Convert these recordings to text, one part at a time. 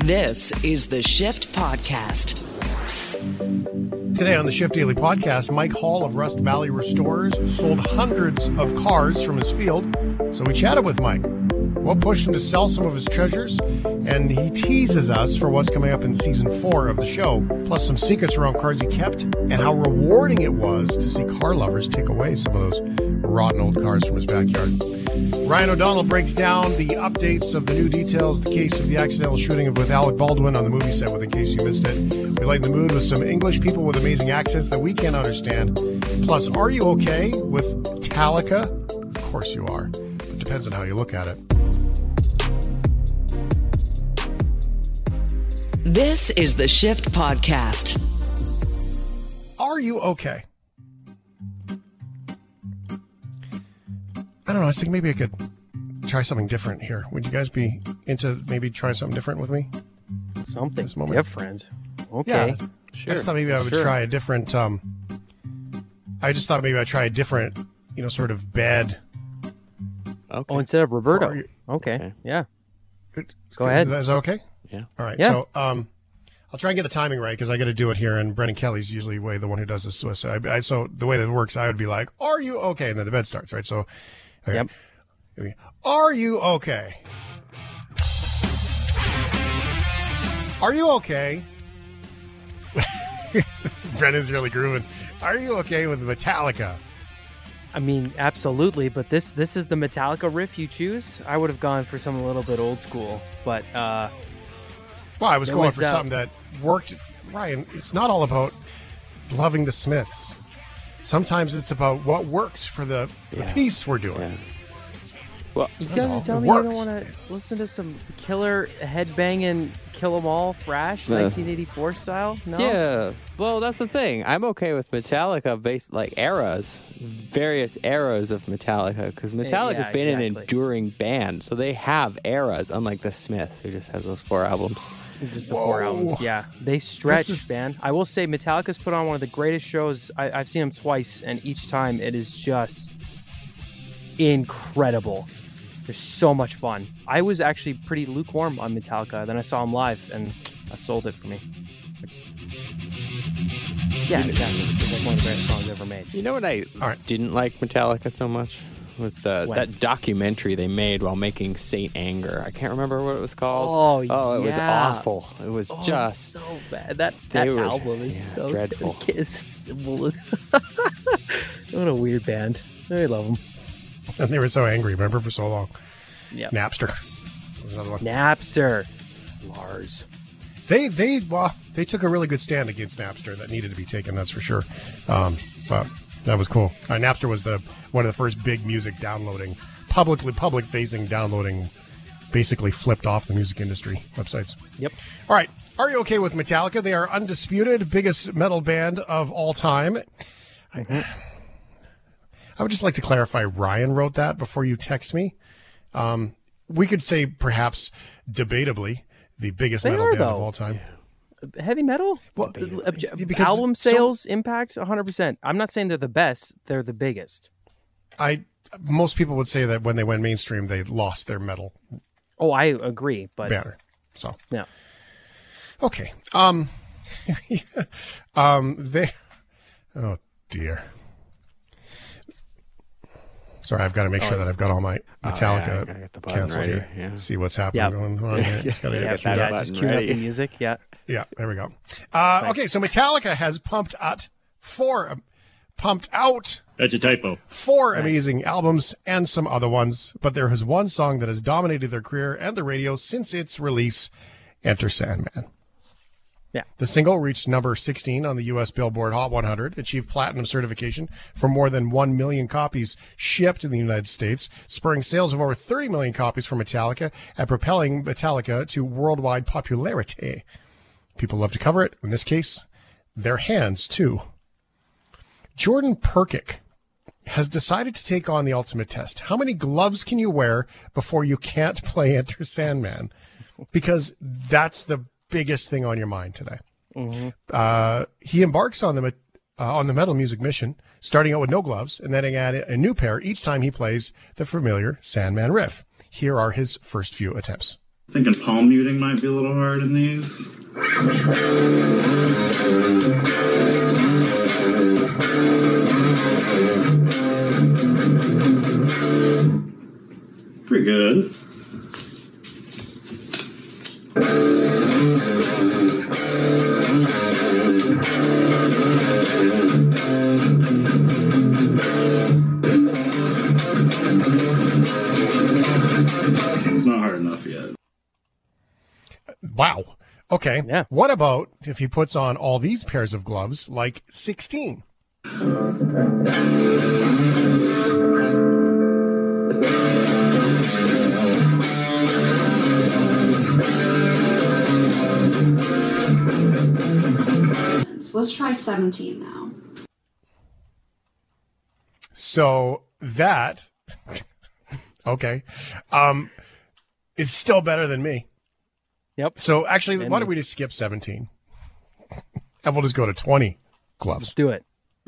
This is the Shift Podcast. Today on the Shift Daily Podcast, Mike Hall of Rust Valley Restorers sold hundreds of cars from his field. So we chatted with Mike. What pushed him to sell some of his treasures? And he teases us for what's coming up in Season 4 of the show, plus some secrets around cars he kept and how rewarding it was to see car lovers take away some of those rotten old cars from his backyard. Ryan O'Donnell breaks down the updates of the new details, the case of the accidental shooting with Alec Baldwin on the movie set, in case you missed it. We lighten the mood with some English people with amazing accents that we can't understand. Plus, are you okay with Metallica? Of course you are. It depends on how you look at it. This is the Shift Podcast. Are you okay? I don't know. I was thinking maybe I could try something different here. Would you guys be into maybe try something different with me? Something different. Okay. Yeah. Sure. I just thought maybe I would try a different, I just thought maybe I'd try a different, sort of bed. Okay. Oh, instead of Roberto. Okay. Yeah. Go ahead. Is that okay? Yeah. All right. Yeah. So, I'll try and get the timing right because I got to do it here, and Brendan Kelly's usually the one who does this. So the way that it works, I would be like, "Are you okay?" And then the bed starts, right? So, okay. Yep. Are you okay? Are you okay? Brendan's really grooving. Are you okay with Metallica? I mean, absolutely. But this is the Metallica riff you choose. I would have gone for something a little bit old school, but well, I was going for something that worked. Ryan, it's not all about loving the Smiths. Sometimes it's about what works for the piece we're doing. Yeah. Well, you tell me you don't want to listen to some killer headbanging Kill 'Em All thrash, 1984 style? No? Yeah. Well, that's the thing. I'm okay with Metallica based eras, various eras of Metallica, because Metallica's been an enduring band, so they have eras, unlike the Smiths, who just has those 4 albums. Just the 4 albums, yeah. They stretch, man. I will say Metallica's put on one of the greatest shows. I've seen them twice, and each time it is just incredible. They're so much fun. I was actually pretty lukewarm on Metallica. Then I saw them live, and that sold it for me. Yeah, exactly. This is one of the greatest songs ever made. You know what I didn't like Metallica so much? Was that documentary they made while making Saint Anger. I can't remember what it was called. Oh, it was awful. It was just so bad. That album is so dreadful. What a weird band. I love them. And they were so angry, remember, for so long. Yeah. Napster was another one. Napster. Lars. They took a really good stand against Napster that needed to be taken, that's for sure. But that was cool. Napster was one of the first big music downloading, public-facing downloading, basically flipped off the music industry websites. Yep. All right. Are you okay with Metallica? They are undisputed biggest metal band of all time. Mm-hmm. I would just like to clarify, Ryan wrote that before you text me. We could say perhaps debatably the biggest metal band of all time. Heavy metal? Well, album sales impact 100%. I'm not saying they're the best. They're the biggest. Most people would say that when they went mainstream, they lost their metal. Oh, I agree, but banner. So yeah. Okay. Oh dear. Sorry, I've got to make sure that I've got all my Metallica canceled here. Yeah. See what's happening going on here. Just cue up the music. Yeah. Yeah, there we go. Okay, so Metallica has pumped out That's a typo. 4 amazing albums and some other ones, but there is one song that has dominated their career and the radio since its release, Enter Sandman. Yeah. The single reached number 16 on the U.S. Billboard Hot 100, achieved platinum certification for more than 1 million copies shipped in the United States, spurring sales of over 30 million copies for Metallica and propelling Metallica to worldwide popularity. People love to cover it. In this case, their hands, too. Jordan Perkic has decided to take on the ultimate test. How many gloves can you wear before you can't play Enter Sandman? Because that's the biggest thing on your mind today. Mm-hmm. He embarks on the metal music mission, starting out with no gloves and then adding a new pair each time he plays the familiar Sandman riff. Here are his first few attempts. Thinking palm muting might be a little hard in these. Pretty good. It's not hard enough yet. Wow. Okay. Yeah. What about if he puts on all these pairs of gloves, like 16? Let's try 17 now. So that, okay, is still better than me. Yep. So actually, why don't we just skip 17? And we'll just go to 20 gloves. Let's do it.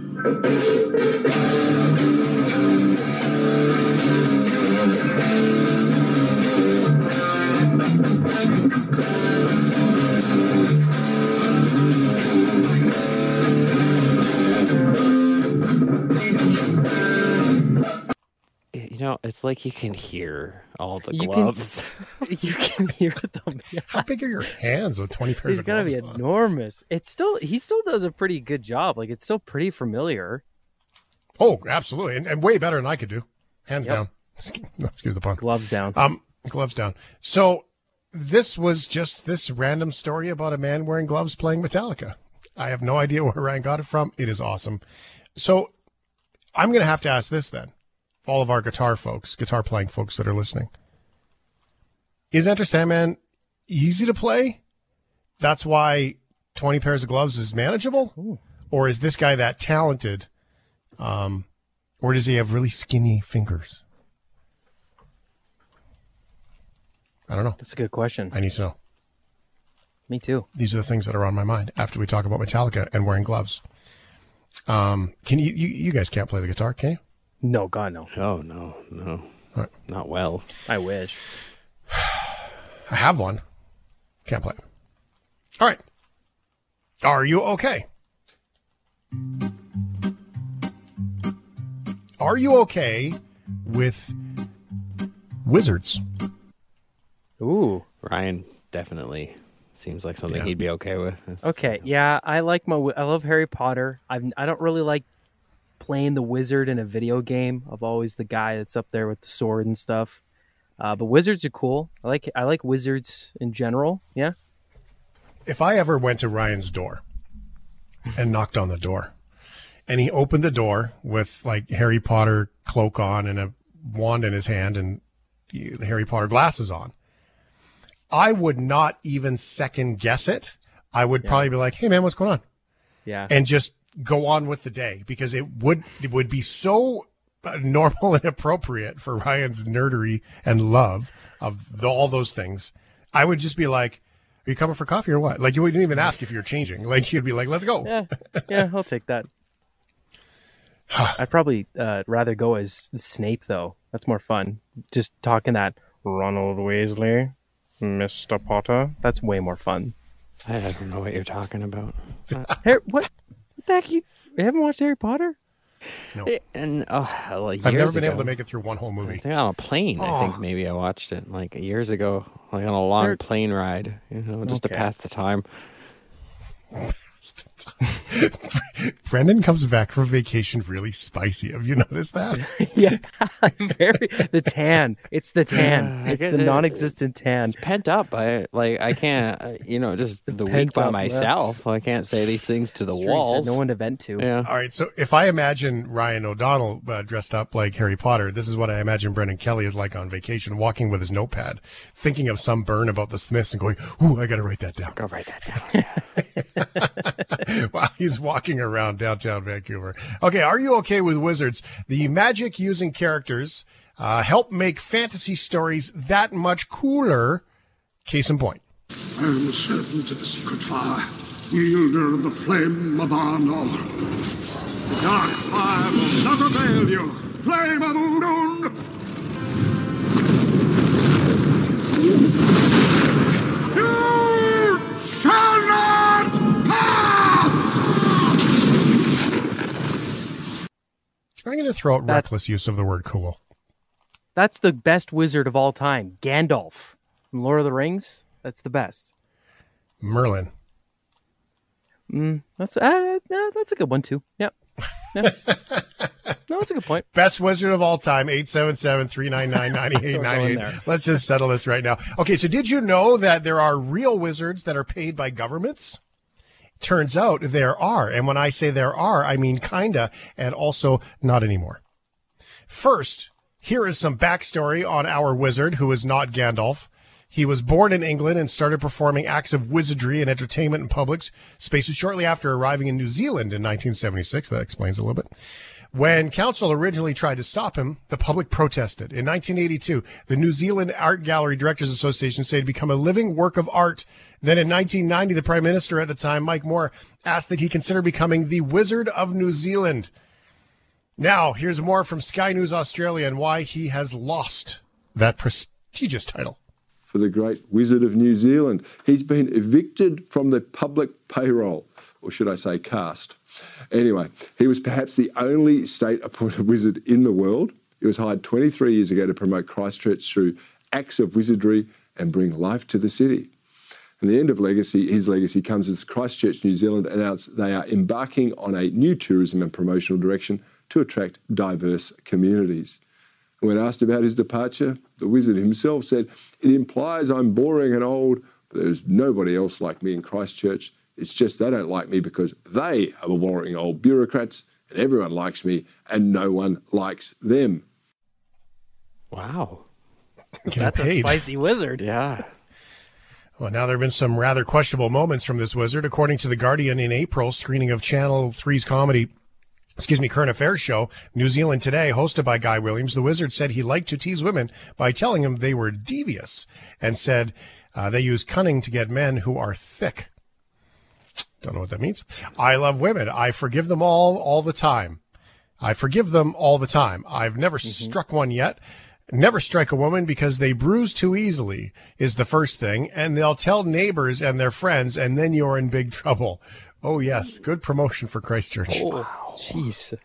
You know, it's like you can hear all the gloves. You can hear them. Yeah. How big are your hands with 20 pairs He's of gloves? He's gotta be enormous. He still does a pretty good job. Like, it's still pretty familiar. Oh, absolutely. And way better than I could do. Hands down. Excuse the pun. Gloves down. Gloves down. So this was just this random story about a man wearing gloves playing Metallica. I have no idea where Ryan got it from. It is awesome. So I'm going to have to ask this then. All of our guitar playing folks that are listening. Is Enter Sandman easy to play? That's why 20 pairs of gloves is manageable? Ooh. Or is this guy that talented? Or does he have really skinny fingers? I don't know. That's a good question. I need to know. Me too. These are the things that are on my mind after we talk about Metallica and wearing gloves. Can you guys can't play the guitar, can you? No, God, no. Oh, no. Right. Not well. I wish. I have one. Can't play. All right. Are you okay? Are you okay with wizards? Ooh. Ryan definitely seems like something he'd be okay with. Okay, yeah, I love Harry Potter. I don't really like playing the wizard in a video game. I'm always the guy that's up there with the sword and stuff. But wizards are cool. I like wizards in general. Yeah. If I ever went to Ryan's door and knocked on the door, and he opened the door with like Harry Potter cloak on and a wand in his hand and the Harry Potter glasses on, I would not even second guess it. I would probably be like, "Hey man, what's going on?" Yeah. And just go on with the day, because it would be so normal and appropriate for Ryan's nerdery and love of all those things. I would just be like, "Are you coming for coffee or what?" Like, you wouldn't even ask if you're changing. Like, you'd be like, "Let's go." Yeah, I'll take that. I'd probably rather go as Snape, though. That's more fun. Just talking that Ronald Weasley, Mr. Potter. That's way more fun. I don't know what you're talking about. What the heck? You haven't watched Harry Potter? No. And I've never been able to make it through one whole movie. I think on a plane. I think maybe I watched it like years ago, like on a long plane ride, just to pass the time. Brendan comes back from vacation really spicy. Have you noticed that? Yeah, the tan. It's the tan. It's the non-existent tan. It's pent up. I can't. Just the week by myself. I can't say these things to the walls. No one to vent to. Yeah. All right. So if I imagine Ryan O'Donnell dressed up like Harry Potter, this is what I imagine Brendan Kelly is like on vacation, walking with his notepad, thinking of some burn about the Smiths and going, "Ooh, I got to write that down." Go write that down. While he's walking around downtown Vancouver. Okay, are you okay with wizards? The magic-using characters help make fantasy stories that much cooler. Case in point. I am a servant of the secret fire, wielder of the flame of Arnor. The dark fire will not avail you. Flame of Udun! throw out reckless use of the word cool. That's the best wizard of all time. Gandalf from Lord of the Rings. That's the best. Merlin. That's a good one, too. Yep. Yeah. No, that's a good point. Best wizard of all time, 877-399-9898. Let's just settle this right now. Okay, so did you know that there are real wizards that are paid by governments? Turns out there are. And when I say there are, I mean kinda, and also not anymore. First, here is some backstory on our wizard, who is not Gandalf. He was born in England and started performing acts of wizardry and entertainment in public spaces shortly after arriving in New Zealand in 1976. That explains a little bit. When council originally tried to stop him, the public protested. In 1982, the New Zealand Art Gallery Directors Association said it had become a living work of art. Then in 1990, the Prime Minister at the time, Mike Moore, asked that he consider becoming the Wizard of New Zealand. Now, here's more from Sky News Australia and why he has lost that prestigious title. For the great Wizard of New Zealand. He's been evicted from the public payroll, or should I say caste. Anyway, he was perhaps the only state-appointed wizard in the world. He was hired 23 years ago to promote Christchurch through acts of wizardry and bring life to the city. And the end of his legacy comes as Christchurch, New Zealand announced they are embarking on a new tourism and promotional direction to attract diverse communities. And when asked about his departure, the wizard himself said, "It implies I'm boring and old, but there's nobody else like me in Christchurch. It's just they don't like me because they are the boring old bureaucrats, and everyone likes me, and no one likes them." Wow. That's a spicy wizard. Yeah. Well, now there have been some rather questionable moments from this wizard. According to The Guardian, in April, screening of Channel 3's current affairs show, New Zealand Today, hosted by Guy Williams, the wizard said he liked to tease women by telling them they were devious and said they use cunning to get men who are thick. Don't know what that means. I love women. I forgive them all the time. I forgive them all the time. I've never struck one yet. Never strike a woman because they bruise too easily is the first thing, and they'll tell neighbors and their friends, and then you're in big trouble. Oh, yes. Good promotion for Christchurch. Oh, jeez.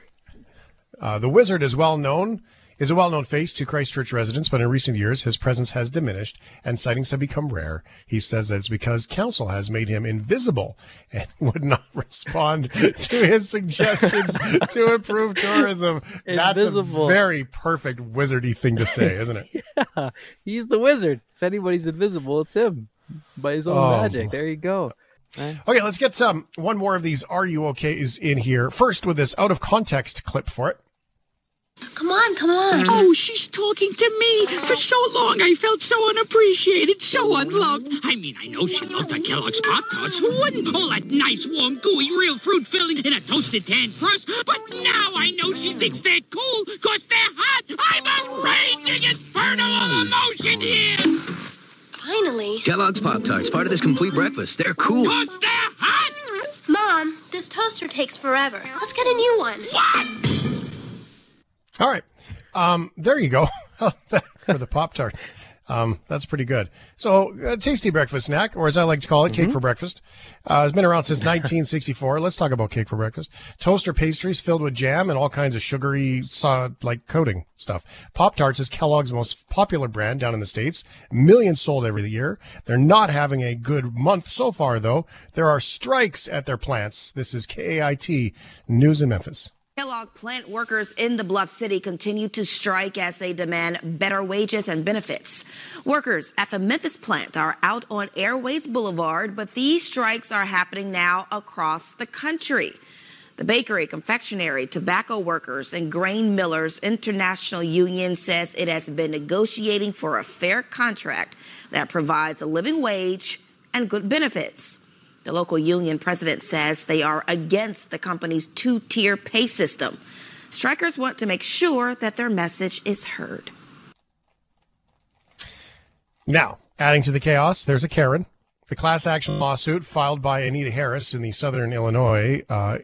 The wizard is a well-known face to Christchurch residents, but in recent years, his presence has diminished and sightings have become rare. He says that it's because council has made him invisible and would not respond to his suggestions to improve tourism. That's a very perfect wizardy thing to say, isn't it? Yeah, he's the wizard. If anybody's invisible, it's him by his own magic. There you go. Okay, let's get one more of these Are You OKs in here. First with this out of context clip for it. Come on, come on. Oh, she's talking to me. For so long, I felt so unappreciated, so unloved. I mean, I know she loved the Kellogg's Pop-Tarts. Who wouldn't pull that nice, warm, gooey, real fruit filling in a toasted tan crust? But now I know she thinks they're cool because they're hot. I'm a raging inferno of emotion here. Finally. Kellogg's Pop-Tarts, part of this complete breakfast. They're cool. Because they're hot. Mom, this toaster takes forever. Let's get a new one. What? All right. There you go. For the Pop-Tart. That's pretty good. So, tasty breakfast snack, or as I like to call it, cake for breakfast. It's been around since 1964. Let's talk about cake for breakfast. Toaster pastries filled with jam and all kinds of sugary, coating stuff. Pop-Tarts is Kellogg's most popular brand down in the States. Millions sold every year. They're not having a good month so far, though. There are strikes at their plants. This is KAIT News in Memphis. Kellogg plant workers in the Bluff City continue to strike as they demand better wages and benefits. Workers at the Memphis plant are out on Airways Boulevard, but these strikes are happening now across the country. The Bakery, Confectionery, Tobacco Workers, and Grain Millers International Union says it has been negotiating for a fair contract that provides a living wage and good benefits. The local union president says they are against the company's two-tier pay system. Strikers want to make sure that their message is heard. Now, adding to the chaos, there's a Karen. The class action lawsuit filed by Anita Harris in Southern Illinois.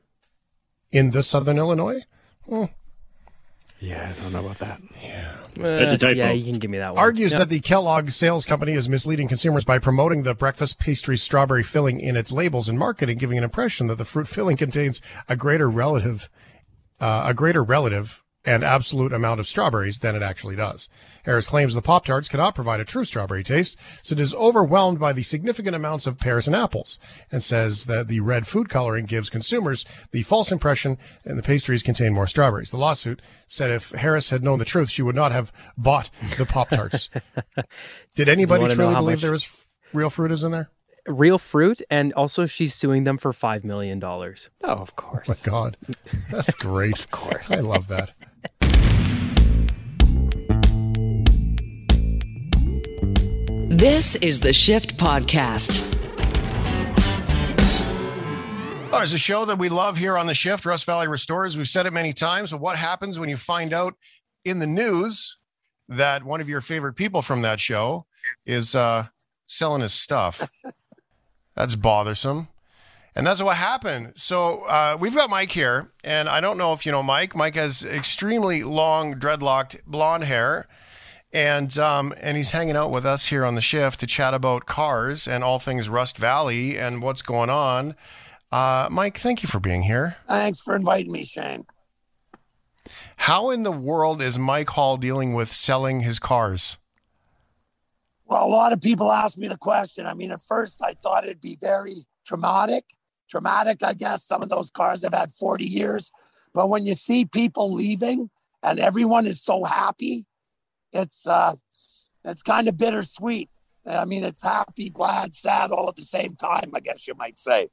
Yeah, I don't know about that. That's a typo. Yeah, you can give me that one. Argues that the Kellogg sales company is misleading consumers by promoting the breakfast pastry strawberry filling in its labels and marketing, giving an impression that the fruit filling contains a greater relative and absolute amount of strawberries than it actually does. Harris claims the Pop-Tarts cannot provide a true strawberry taste, so it is overwhelmed by the significant amounts of pears and apples, and says that the red food coloring gives consumers the false impression and the pastries contain more strawberries. The lawsuit said if Harris had known the truth, she would not have bought the Pop-Tarts. Did anybody truly believe there was real fruit is in there? Real fruit, and also she's suing them for $5 million. Oh, of course. Oh my God. That's great. Of course. I love that. This is the Shift Podcast. Oh, it's a show that we love here on the Shift, Rust Valley Restorers. We've said it many times, but what happens when you find out in the news that one of your favorite people from that show is selling his stuff? That's bothersome. And that's what happened. So we've got Mike here, and I don't know if you know Mike. Mike has extremely long, dreadlocked blonde hair. And he's hanging out with us here on the Shift to chat about cars and all things Rust Valley and what's going on. Mike, thank you for being here. Thanks for inviting me, Shane. How in the world is Mike Hall dealing with selling his cars? Well, a lot of people ask me the question. I mean, at first I thought it'd be very traumatic, I guess. Some of those cars have had 40 years. But when you see people leaving and everyone is so happy, it's kind of bittersweet. I mean, it's happy, glad, sad all at the same time, I guess you might say.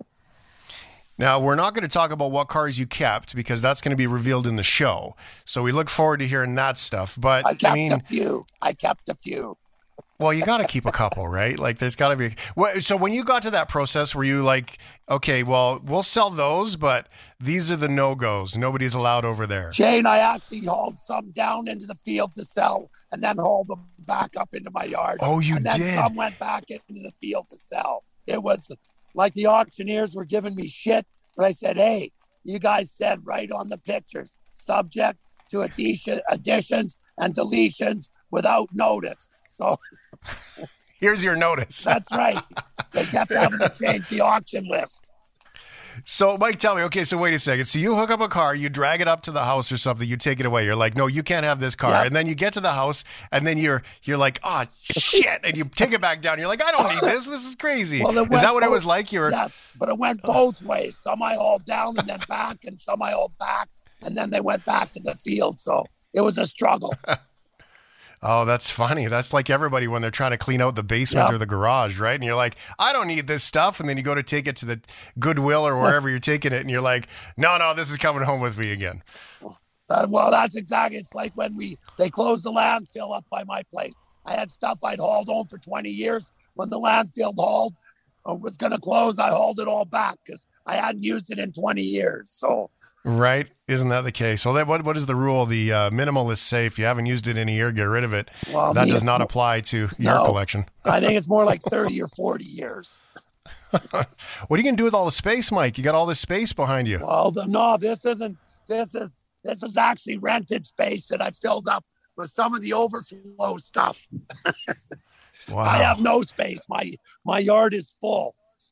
Now, we're not going to talk about what cars you kept because that's going to be revealed in the show. So we look forward to hearing that stuff. But I kept a few. Well, you got to keep a couple, right? Like, there's got to be. So when you got to that process, were you like, okay, well, we'll sell those, but these are the no-goes. Nobody's allowed over there. Shane, I actually hauled some down into the field to sell and then hauled them back up into my yard. Oh, you did? And then some went back into the field to sell. It was like the auctioneers were giving me shit. But I said, hey, you guys said right on the pictures, subject to additions and deletions without notice. So here's your notice. That's right. They kept having to change the auction list. So, Mike, tell me, okay, so wait a second. So you hook up a car, you drag it up to the house or something, you take it away. You're like, no, you can't have this car. Yep. And then you get to the house, and then you're like, oh, shit. And you take it back down. You're like, I don't need this. This is crazy. Well, is that what it was like? Yes, but it went both ways. Some I hauled down and then back, and some I hauled back, and then they went back to the field. So it was a struggle. Oh, that's funny. That's like everybody when they're trying to clean out the basement or the garage, right? And you're like, I don't need this stuff. And then you go to take it to the Goodwill or wherever you're taking it. And you're like, no, this is coming home with me again. Well, that's exactly. It's like when they closed the landfill up by my place. I had stuff I'd hauled home for 20 years. When the landfill was going to close, I hauled it all back because I hadn't used it in 20 years. So. Right. Isn't that the case? So what is the rule? The minimal is safe. You haven't used it in a year, get rid of it. Well, that does not apply to your collection. I think it's more like 30 or 40 years. What are you going to do with all the space, Mike? You got all this space behind you. Well, this is actually rented space that I filled up with some of the overflow stuff. Wow. I have no space. My yard is full.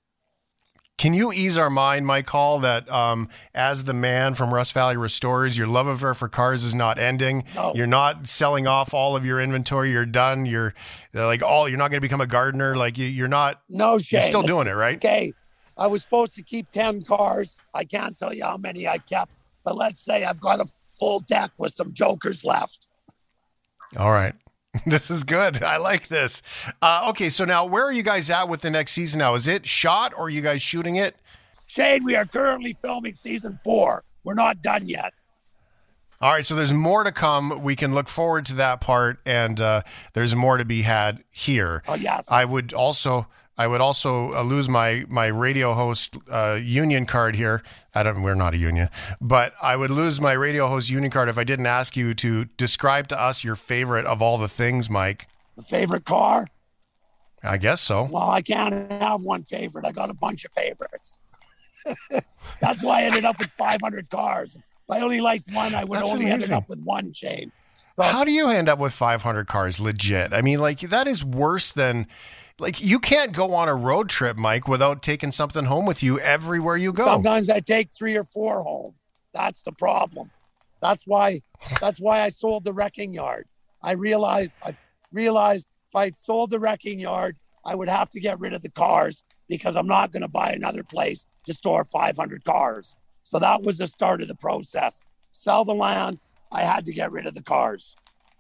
Can you ease our mind, Mike Hall, that as the man from Rust Valley Restorers, your love affair for cars is not ending? No. You're not selling off all of your inventory. You're done. You're not going to become a gardener. Like you're not. No, Shane. You're still doing it, right? Okay. I was supposed to keep 10 cars. I can't tell you how many I kept, but let's say I've got a full deck with some jokers left. All right. This is good. I like this. Okay, so now where are you guys at with the next season now? Is it shot or are you guys shooting it? Shane, we are currently filming season 4. We're not done yet. All right, so there's more to come. We can look forward to that part, and there's more to be had here. Oh, yes. I would also lose my radio host union card here. We're not a union, but I would lose my radio host union card if I didn't ask you to describe to us your favorite of all the things, Mike. The favorite car? I guess so. Well, I can't have one favorite. I got a bunch of favorites. That's why I ended up with 500 cars. If I only liked one, I would only ended up with one, Shane. So, how do you end up with 500 cars legit? I mean, like, that is worse than... Like, you can't go on a road trip, Mike, without taking something home with you everywhere you go. Sometimes I take 3 or 4 home. That's the problem. That's why I sold the wrecking yard. I realized if I sold the wrecking yard, I would have to get rid of the cars because I'm not going to buy another place to store 500 cars. So that was the start of the process. Sell the land. I had to get rid of the cars.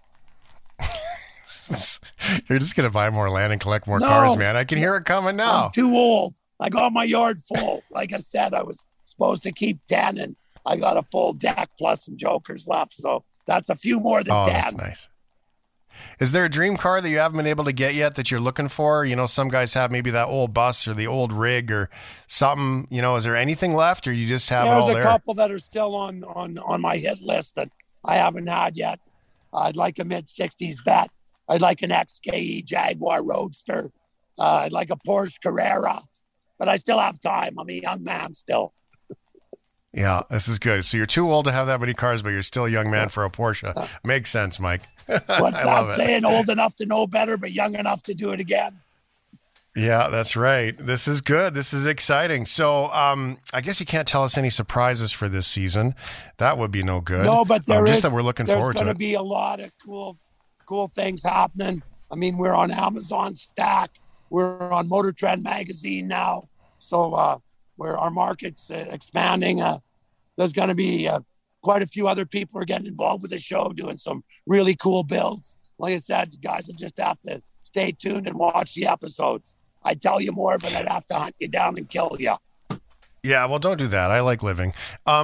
You're just going to buy more land and collect more cars, man. I can hear it coming now. I'm too old. I got my yard full. Like I said, I was supposed to keep 10, and I got a full deck plus some jokers left. So that's a few more than 10. That's nice. Is there a dream car that you haven't been able to get yet that you're looking for? You know, some guys have maybe that old bus or the old rig or something. You know, is there anything left, or you just have it all there? There's a couple that are still on my hit list that I haven't had yet. I'd like a mid-60s Vet. I'd like an XKE Jaguar Roadster. I'd like a Porsche Carrera. But I still have time. I'm a young man still. Yeah, this is good. So you're too old to have that many cars, but you're still a young man for a Porsche. Makes sense, Mike. What's that saying? Old enough to know better, but young enough to do it again. Yeah, that's right. This is good. This is exciting. So I guess you can't tell us any surprises for this season. That would be no good. No, but that we're looking forward to it. There's going to be a lot of cool things happening. I mean, we're on Amazon Stack. We're on Motor Trend magazine now. So where our market's expanding. There's going to be quite a few other people are getting involved with the show, doing some really cool builds. Like I said, you guys will just have to stay tuned and watch the episodes. I'd tell you more, but I'd have to hunt you down and kill you. Yeah, well, don't do that. I like living.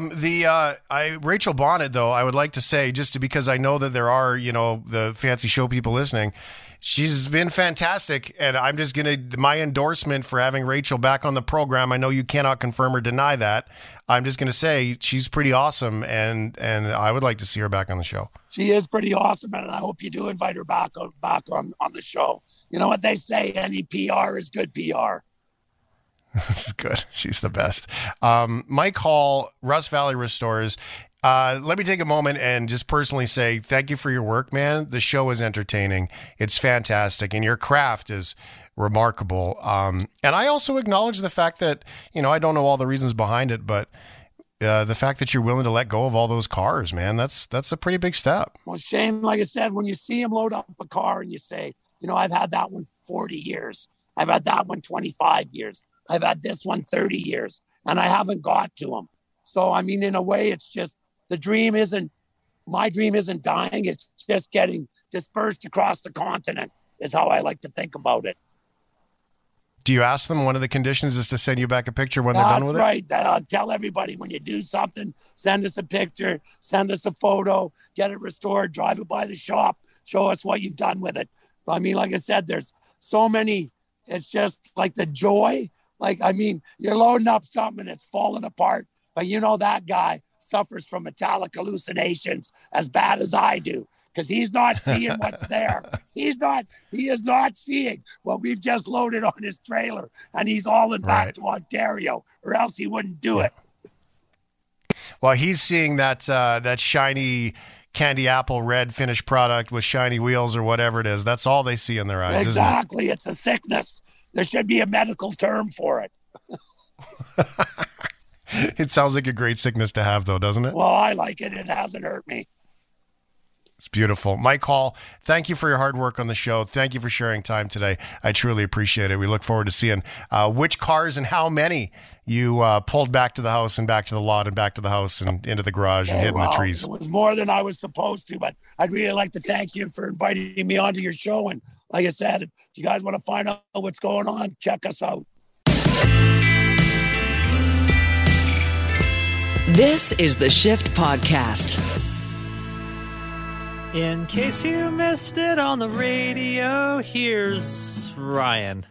Rachel Bonnet, though, I would like to say, just because I know that there are, you know, the fancy show people listening, she's been fantastic, and I'm just my endorsement for having Rachel back on the program. I know you cannot confirm or deny that. I'm just going to say she's pretty awesome, and I would like to see her back on the show. She is pretty awesome, and I hope you do invite her back on the show. You know what they say, any PR is good PR. This is good. She's the best. Mike Hall, Rust Valley Restores. Let me take a moment and just personally say thank you for your work, man. The show is entertaining. It's fantastic. And your craft is remarkable. And I also acknowledge the fact that, you know, I don't know all the reasons behind it, but the fact that you're willing to let go of all those cars, man, that's a pretty big step. Well, Shane, like I said, when you see him load up a car and you say, you know, I've had that one 40 years. I've had that one 25 years. I've had this one 30 years, and I haven't got to them. So, I mean, in a way, it's just my dream isn't dying. It's just getting dispersed across the continent is how I like to think about it. Do you ask them one of the conditions is to send you back a picture when they're done with it? That's right. Tell everybody when you do something, send us a picture, send us a photo, get it restored, drive it by the shop, show us what you've done with it. I mean, like I said, there's so many. It's just like the joy. Like, I mean, you're loading up something and it's falling apart, but you know that guy suffers from metallic hallucinations as bad as I do because he's not seeing what's there. He is not seeing what we've just loaded on his trailer, and he's hauling back to Ontario, or else he wouldn't do it. Well, he's seeing that shiny candy apple red finished product with shiny wheels or whatever it is. That's all they see in their eyes. Exactly. Isn't it? It's a sickness. There should be a medical term for it. It sounds like a great sickness to have, though, doesn't it? Well, I like it. It hasn't hurt me. It's beautiful. Mike Hall, thank you for your hard work on the show. Thank you for sharing time today. I truly appreciate it. We look forward to seeing which cars and how many you pulled back to the house and back to the lot and back to the house and into the garage and hitting the trees. It was more than I was supposed to, but I'd really like to thank you for inviting me onto your show. And like I said, if you guys want to find out what's going on, check us out. This is the Shift Podcast. In case you missed it on the radio, here's Ryan.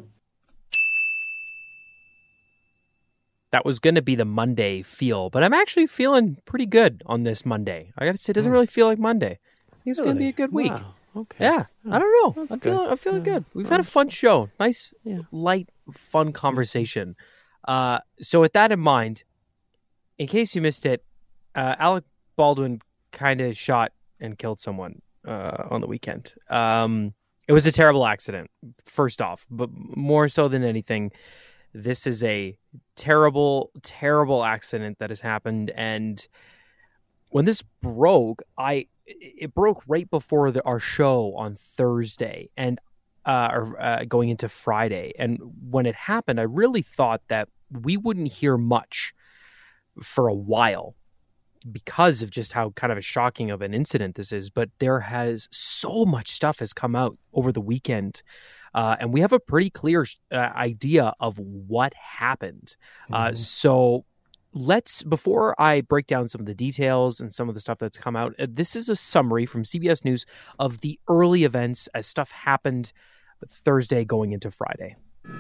That was going to be the Monday feel, but I'm actually feeling pretty good on this Monday. I got to say, it doesn't really feel like Monday. I think it's going to be a good week. Wow. Okay. Yeah, I don't know. I'm feeling good. We've had a fun show. Nice, light, fun conversation. So with that in mind, in case you missed it, Alec Baldwin kind of shot and killed someone on the weekend. It was a terrible accident, first off, but more so than anything, this is a terrible, terrible accident that has happened. And when this broke, it broke right before our show on Thursday and going into Friday. And when it happened, I really thought that we wouldn't hear much for a while because of just how kind of a shocking of an incident this is. But there has so much stuff has come out over the weekend. And we have a pretty clear idea of what happened. So before I break down some of the details and some of the stuff that's come out, this is a summary from CBS News of the early events as stuff happened Thursday going into Friday.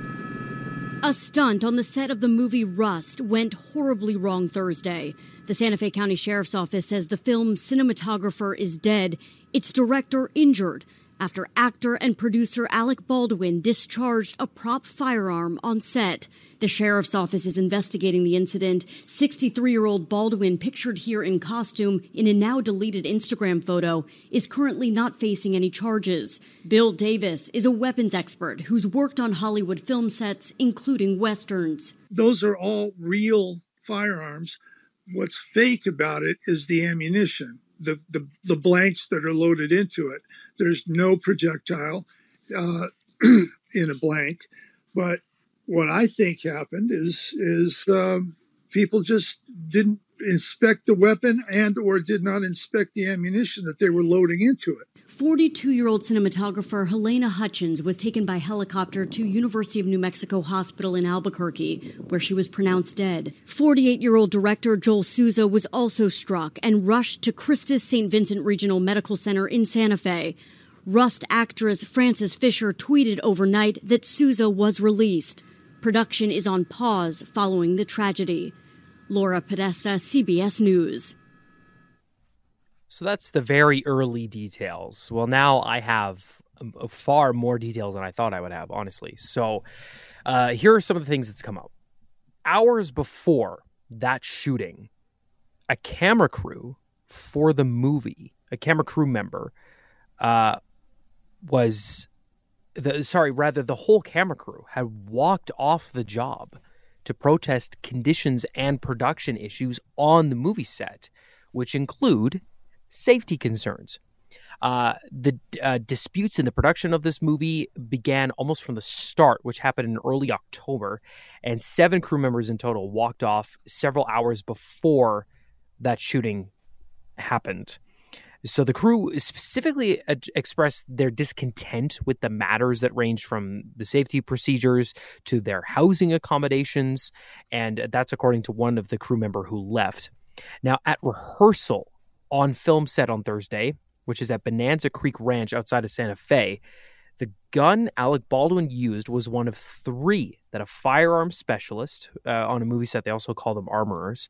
A stunt on the set of the movie Rust went horribly wrong Thursday. The Santa Fe County Sheriff's Office says the film's cinematographer is dead, its director injured, after actor and producer Alec Baldwin discharged a prop firearm on set. The sheriff's office is investigating the incident. 63-year-old Baldwin, pictured here in costume in a now-deleted Instagram photo, is currently not facing any charges. Bill Davis is a weapons expert who's worked on Hollywood film sets, including westerns. Those are all real firearms. What's fake about it is the ammunition, the blanks that are loaded into it. There's no projectile in a blank. But what I think happened is people just didn't inspect the weapon and or did not inspect the ammunition that they were loading into it. 42-year-old cinematographer Helena Hutchins was taken by helicopter to University of New Mexico Hospital in Albuquerque, where she was pronounced dead. 48-year-old director Joel Souza was also struck and rushed to Christus St. Vincent Regional Medical Center in Santa Fe. Rust actress Frances Fisher tweeted overnight that Souza was released. Production is on pause following the tragedy. Laura Podesta, CBS News. So that's the very early details. Well, now I have far more details than I thought I would have, honestly. So here are some of the things that's come out. Hours before that shooting, a camera crew for the movie, a camera crew member, the whole camera crew had walked off the job to protest conditions and production issues on the movie set, which include safety concerns. The disputes in the production of this movie began almost from the start, which happened in early October, and 7 crew members in total walked off several hours before that shooting happened. So the crew specifically expressed their discontent with the matters that ranged from the safety procedures to their housing accommodations, and that's according to one of the crew member who left. Now, at rehearsal on film set on Thursday, which is at Bonanza Creek Ranch outside of Santa Fe, the gun Alec Baldwin used was one of 3 that a firearms specialist on a movie set, they also call them armorers,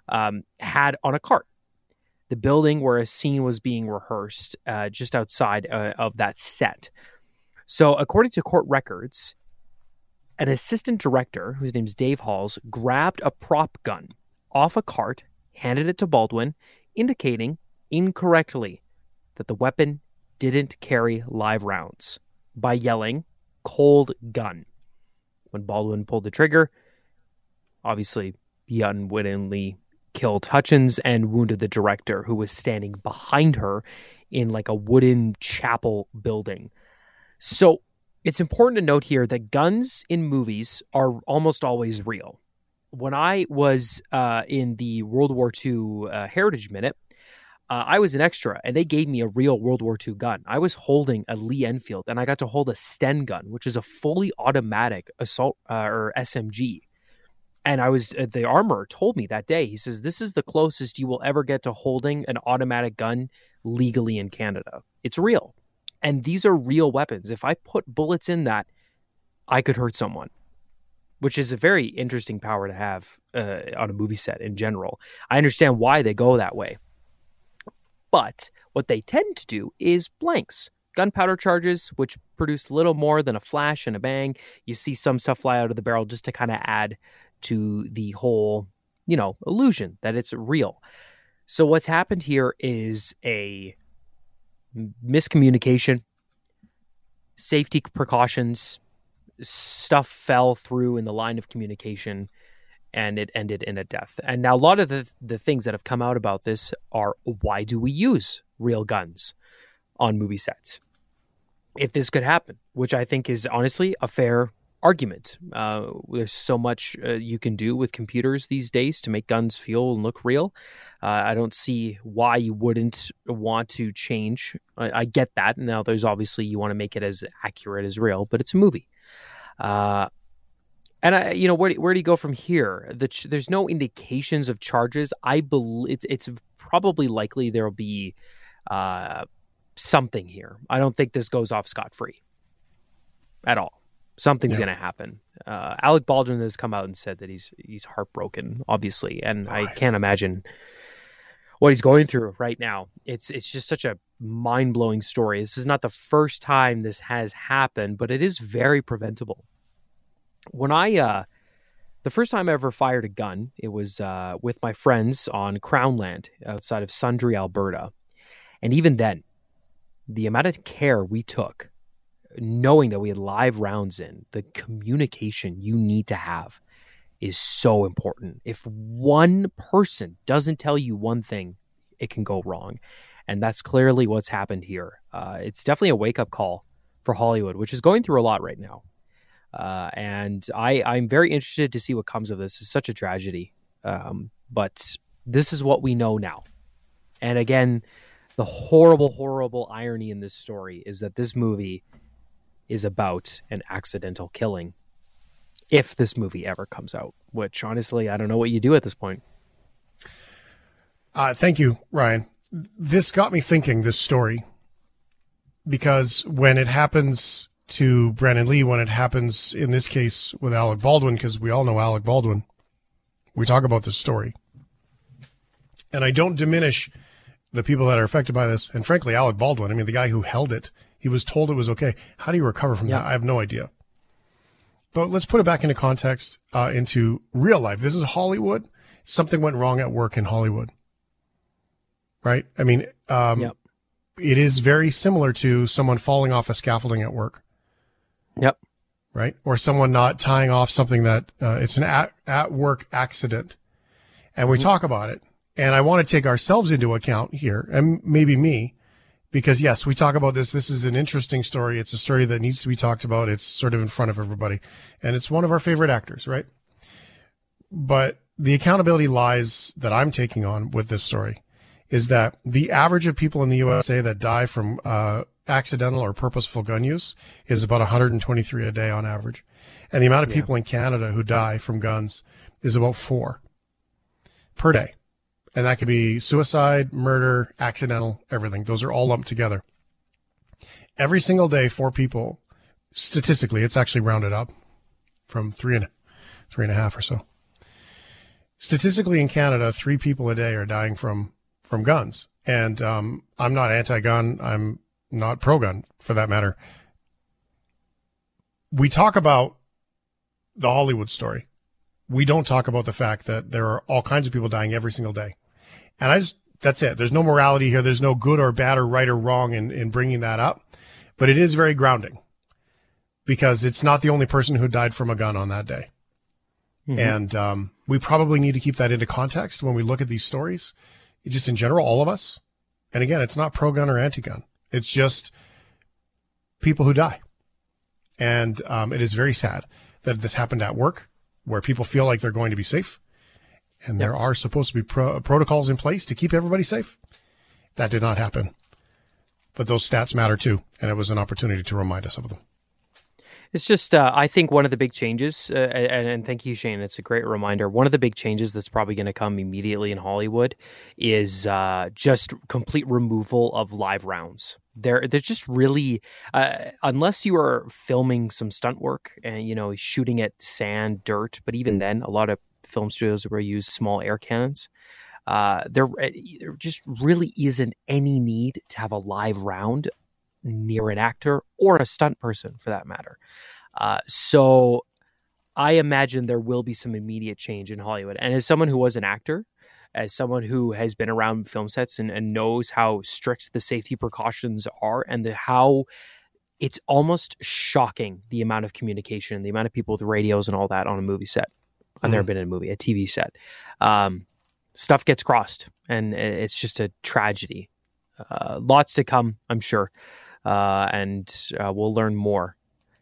had on a cart. The building where a scene was being rehearsed just outside of that set. So according to court records, an assistant director, whose name's Dave Halls, grabbed a prop gun off a cart, handed it to Baldwin, indicating incorrectly that the weapon didn't carry live rounds by yelling, "Cold gun." When Baldwin pulled the trigger, obviously he unwittingly killed Hutchins and wounded the director, who was standing behind her in like a wooden chapel building. So it's important to note here that guns in movies are almost always real. When I was in the World War II Heritage Minute, I was an extra, and they gave me a real World War II gun. I was holding a Lee Enfield, and I got to hold a Sten gun, which is a fully automatic assault or SMG. And the armorer told me that day, he says, this is the closest you will ever get to holding an automatic gun legally in Canada. It's real. And these are real weapons. If I put bullets in that, I could hurt someone, which is a very interesting power to have on a movie set in general. I understand why they go that way. But what they tend to do is blanks. Gunpowder charges, which produce little more than a flash and a bang. You see some stuff fly out of the barrel just to kind of add to the whole, illusion that it's real. So what's happened here is a miscommunication, safety precautions, stuff fell through in the line of communication, and it ended in a death. And now a lot of the things that have come out about this are, why do we use real guns on movie sets if this could happen? Which I think is honestly a fair argument. There's so much you can do with computers these days to make guns feel and look real. I don't see why you wouldn't want to change. I get that. Now, there's obviously, you want to make it as accurate as real, but it's a movie. And where do you go from here? There's no indications of charges. I believe it's probably likely there'll be something here. I don't think this goes off scot-free at all. Something's going to happen. Alec Baldwin has come out and said that he's heartbroken, obviously, and I can't imagine what he's going through right now. It's just such a mind-blowing story. This is not the first time this has happened, but it is very preventable. When the first time I ever fired a gun, it was with my friends on Crown Land outside of Sundre, Alberta. And even then, the amount of care we took, knowing that we had live rounds in, the communication you need to have is so important. If one person doesn't tell you one thing, it can go wrong. And that's clearly what's happened here. It's definitely a wake-up call for Hollywood, which is going through a lot right now. And I'm very interested to see what comes of this. It's such a tragedy. But this is what we know now. And again, the horrible, horrible irony in this story is that this movie is about an accidental killing. If this movie ever comes out, which honestly, I don't know what you do at this point. Thank you, Ryan. This got me thinking, this story, because when it happens to Brandon Lee, when it happens in this case with Alec Baldwin, because we all know Alec Baldwin, we talk about this story. And I don't diminish the people that are affected by this. And frankly, Alec Baldwin, I mean, the guy who held it, he was told it was okay. How do you recover from that? I have no idea. But let's put it back into context, into real life. This is Hollywood. Something went wrong at work in Hollywood. Right? I mean, it is very similar to someone falling off a scaffolding at work. Yep. Right? Or someone not tying off something that it's an at work accident. And we talk about it. And I want to take ourselves into account here, and maybe me, because yes, we talk about this. This is an interesting story. It's a story that needs to be talked about. It's sort of in front of everybody. And it's one of our favorite actors, right? But the accountability lies that I'm taking on with this story is that the average of people in the USA that die from accidental or purposeful gun use is about 123 a day on average. And the amount of people in Canada who die from guns is about 4 per day. And that could be suicide, murder, accidental, everything. Those are all lumped together. Every single day, 4 people, statistically, it's actually rounded up from 3.5 or so. Statistically in Canada, 3 people a day are dying from guns. And I'm not anti-gun. I'm not pro-gun, for that matter. We talk about the Hollywood story. We don't talk about the fact that there are all kinds of people dying every single day. And that's it. There's no morality here. There's no good or bad or right or wrong in bringing that up. But it is very grounding because it's not the only person who died from a gun on that day. Mm-hmm. And we probably need to keep that into context when we look at these stories, just in general, all of us. And again, it's not pro-gun or anti-gun. It's just people who die. And it is very sad that this happened at work where people feel like they're going to be safe. And there are supposed to be protocols in place to keep everybody safe. That did not happen. But those stats matter too. And it was an opportunity to remind us of them. It's just, I think one of the big changes, and thank you, Shane, it's a great reminder. One of the big changes that's probably going to come immediately in Hollywood is just complete removal of live rounds. They're just really, unless you are filming some stunt work and, shooting at sand, dirt, but even then, a lot of film studios where you use small air cannons. There just really isn't any need to have a live round near an actor or a stunt person for that matter. So I imagine there will be some immediate change in Hollywood. And as someone who was an actor, as someone who has been around film sets and knows how strict the safety precautions are and how it's almost shocking the amount of communication, the amount of people with radios and all that on a movie set. I've never been in a movie, a TV set. Stuff gets crossed, and it's just a tragedy. Lots to come, I'm sure, and we'll learn more.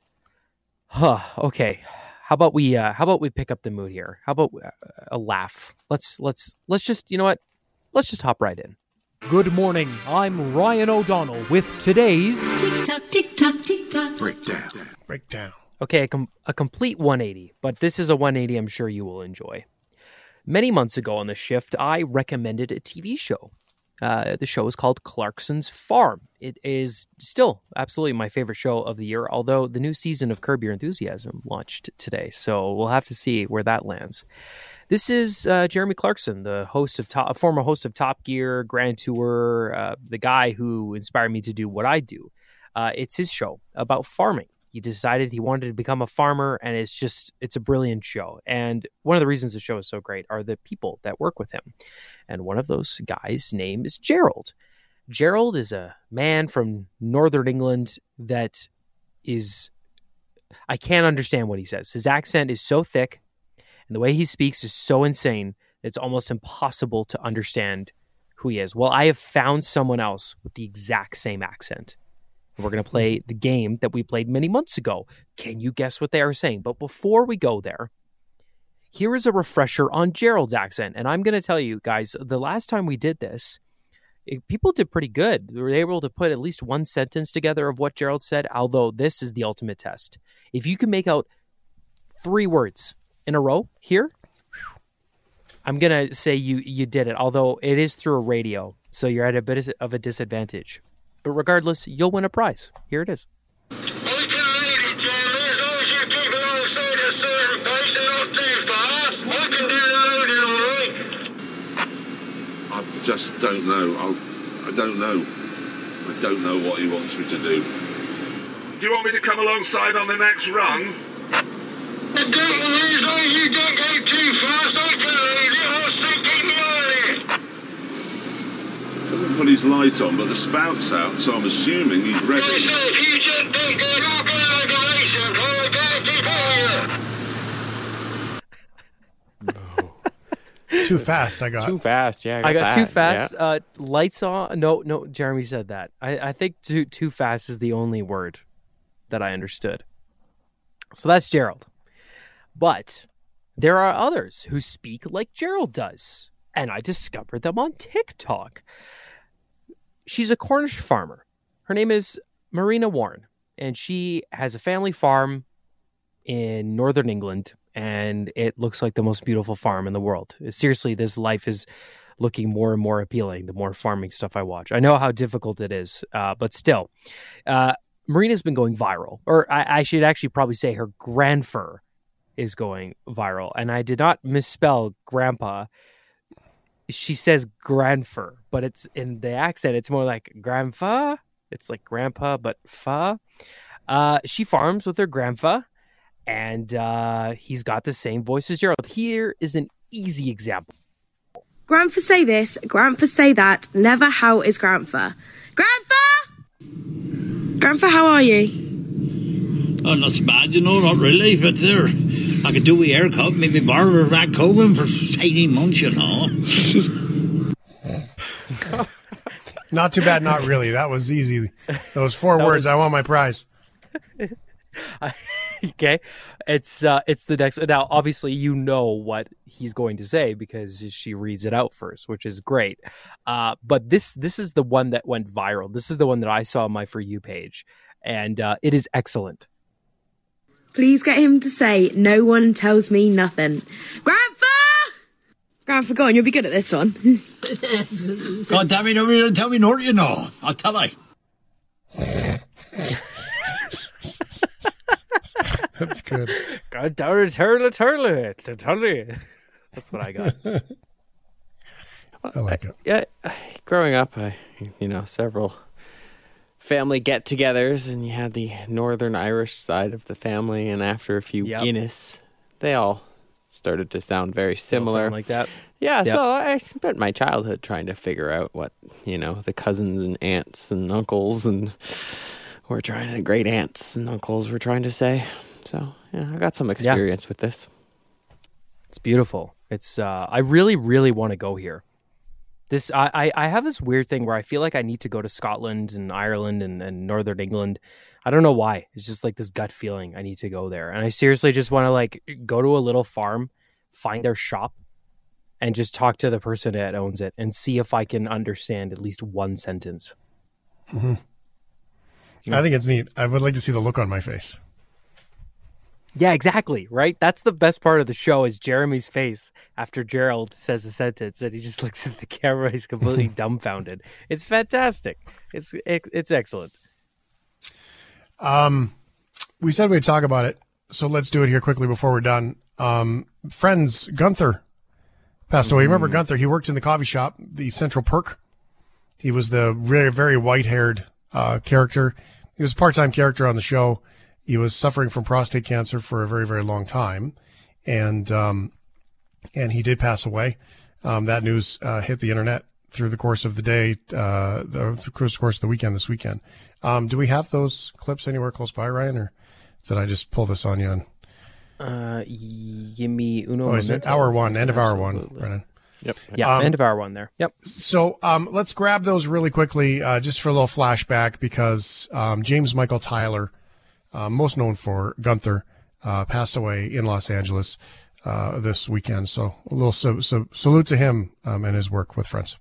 Okay, how about we pick up the mood here? How about a laugh? Let's just, you know what? Let's just hop right in. Good morning. I'm Ryan O'Donnell with today's Tick-tock, tick-tock, tick-tock. Breakdown. Okay, a complete 180, but this is a 180 I'm sure you will enjoy. Many months ago on The Shift, I recommended a TV show. The show is called Clarkson's Farm. It is still absolutely my favorite show of the year, although the new season of Curb Your Enthusiasm launched today, so we'll have to see where that lands. This is Jeremy Clarkson, the former host of Top Gear, Grand Tour, the guy who inspired me to do what I do. It's his show about farming. He decided he wanted to become a farmer, and it's a brilliant show. And one of the reasons the show is so great are the people that work with him. And one of those guys' name is Gerald. Gerald is a man from Northern England that I can't understand what he says. His accent is so thick, and the way he speaks is so insane, it's almost impossible to understand who he is. Well, I have found someone else with the exact same accent. We're going to play the game that we played many months ago. Can you guess what they are saying? But before we go there, here is a refresher on Gerald's accent. And I'm going to tell you guys, the last time we did this, people did pretty good. They were able to put at least one sentence together of what Gerald said, although this is the ultimate test. If you can make out 3 words in a row here, I'm going to say you did it, although it is through a radio, so you're at a bit of a disadvantage. But regardless, you'll win a prize. Here it is. I just don't know. I don't know. I don't know what he wants me to do. Do you want me to come alongside on the next rung? As long as you don't go too fast, I can lead it. I'll still keep me on it. Doesn't put his light on, but the spout's out, so I'm assuming he's ready. If you just don't go, you'll go like a racer. I'll go before you. Too fast, I got. Too fast, yeah. I got that. too fast. Yeah. Lights on. No, Jeremy said that. I think too fast is the only word that I understood. So that's Gerald. But there are others who speak like Gerald does, and I discovered them on TikTok. She's a Cornish farmer. Her name is Marina Warren, and she has a family farm in northern England, and it looks like the most beautiful farm in the world. Seriously, this life is looking more and more appealing the more farming stuff I watch. I know how difficult it is, but still. Marina's been going viral, or I should actually probably say her grandfur is going viral. And I did not misspell grandpa. She says grandfur, but it's in the accent, it's more like grandfa. It's like grandpa, but fa. She farms with her grandpa, and he's got the same voice as Gerald. Here is an easy example. Grandfa say this, grandfa say that. Never how is grandfa. Grandfa! Grandfa, how are you? Oh, not so bad, you know, not really, but there. I could do a haircut, maybe borrow a rat combing for 18 months, you know. Not too bad, not really. That was easy. Those 4 words, I want my prize. Okay, it's the next. Now, obviously, you know what he's going to say because she reads it out first, which is great. But this is the one that went viral. This is the one that I saw on my For You page, and it is excellent. Please get him to say, "No one tells me nothing." Grandpa! Grandpa, go on, you'll be good at this one. God damn it, nobody don't tell me nor you know. I'll tell I. That's good. God damn it, turtle. That's what I got. I like it. Yeah, growing up, several family get-togethers, and you had the Northern Irish side of the family, and after a few Guinness, they all started to sound very similar. Sound like that. Yeah, so I spent my childhood trying to figure out what, the cousins and aunts and uncles and great aunts and uncles were trying to say. So, yeah, I got some experience with this. It's beautiful. It's I really, really want to go here. I have this weird thing where I feel like I need to go to Scotland and Ireland and Northern England. I don't know why. It's just like this gut feeling. I need to go there. And I seriously just want to like go to a little farm, find their shop, and just talk to the person that owns it and see if I can understand at least one sentence. Mm-hmm. Yeah. I think it's neat. I would like to see the look on my face. Yeah, exactly. Right. That's the best part of the show is Jeremy's face after Gerald says a sentence and he just looks at the camera. He's completely dumbfounded. It's fantastic. It's excellent. We said we'd talk about it, so let's do it here quickly before we're done. Friends, Gunther passed away. Remember Gunther? He worked in the coffee shop, the Central Perk. He was the very, very white-haired character. He was a part-time character on the show. He was suffering from prostate cancer for a very, very long time, and he did pass away. That news hit the internet through the course of the day, through the course of the weekend this weekend. Do we have those clips anywhere close by, Ryan, or did I just pull this on you? Gimme uno. Oh, is it hour one? End of hour one, Brennan. Yep. Yeah, end of hour one there. Yep. So let's grab those really quickly, just for a little flashback, because James Michael Tyler, most known for Gunther, passed away in Los Angeles this weekend. So a little salute to him and his work with Friends.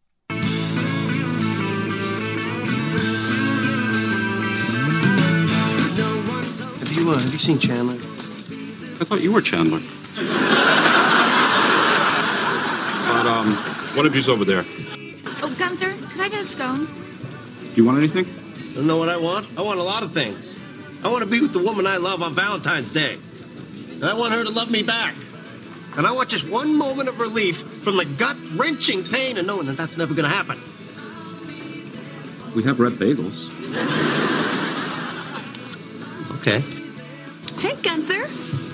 Have you seen Chandler? I thought you were Chandler. But one of you's over there. Oh, Gunther, could I get a scone? You want anything? You know what I want? I want a lot of things. I want to be with the woman I love on Valentine's Day. And I want her to love me back. And I want just one moment of relief from the gut-wrenching pain of knowing that that's never going to happen. We have red bagels. Okay. Hey, Gunther.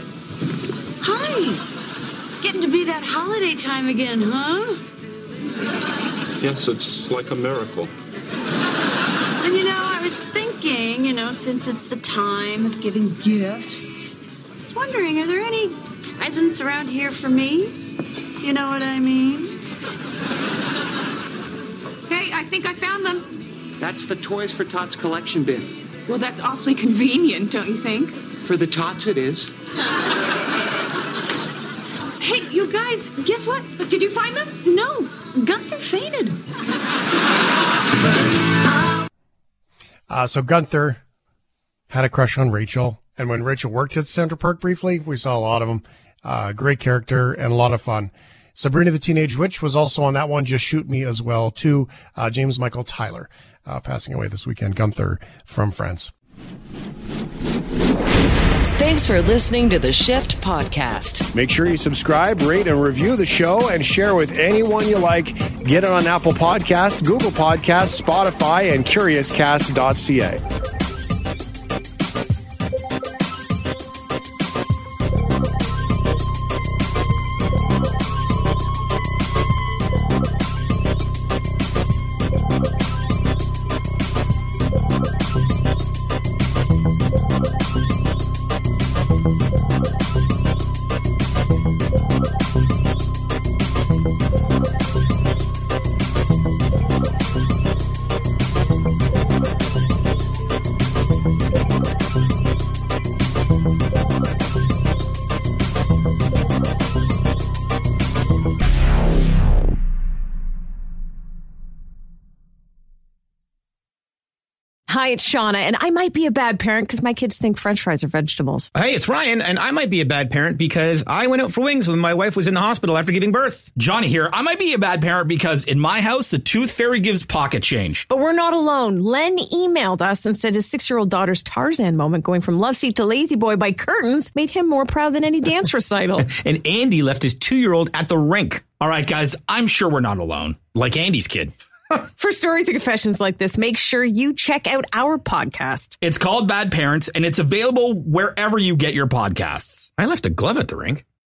Hi. Getting to be that holiday time again, huh? Yes, it's like a miracle. And I was thinking, since it's the time of giving gifts, I was wondering, are there any presents around here for me? You know what I mean? Hey, I think I found them. That's the Toys for Tots collection bin. Well, that's awfully convenient, don't you think? For the tots, it is. Hey, you guys, guess what? Did you find them? No, Gunther fainted. So Gunther had a crush on Rachel, and when Rachel worked at Central Perk briefly, we saw a lot of them. Great character and a lot of fun. Sabrina the Teenage Witch was also on that one. Just Shoot Me as well, too. James Michael Tyler passing away this weekend. Gunther from Friends. Thanks for listening to the Shift Podcast. Make sure you subscribe, rate, and review the show, and share with anyone you like. Get it on Apple Podcasts, Google Podcasts, Spotify, and CuriousCast.ca. Hi, it's Shauna, and I might be a bad parent because my kids think French fries are vegetables. Hey, it's Ryan, and I might be a bad parent because I went out for wings when my wife was in the hospital after giving birth. Johnny here. I might be a bad parent because in my house, the tooth fairy gives pocket change. But we're not alone. Len emailed us and said his 6-year-old daughter's Tarzan moment going from love seat to lazy boy by curtains made him more proud than any dance recital. And Andy left his 2-year-old at the rink. All right, guys, I'm sure we're not alone. Like Andy's kid. For stories and confessions like this, make sure you check out our podcast. It's called Bad Parents, and it's available wherever you get your podcasts. I left a glove at the rink.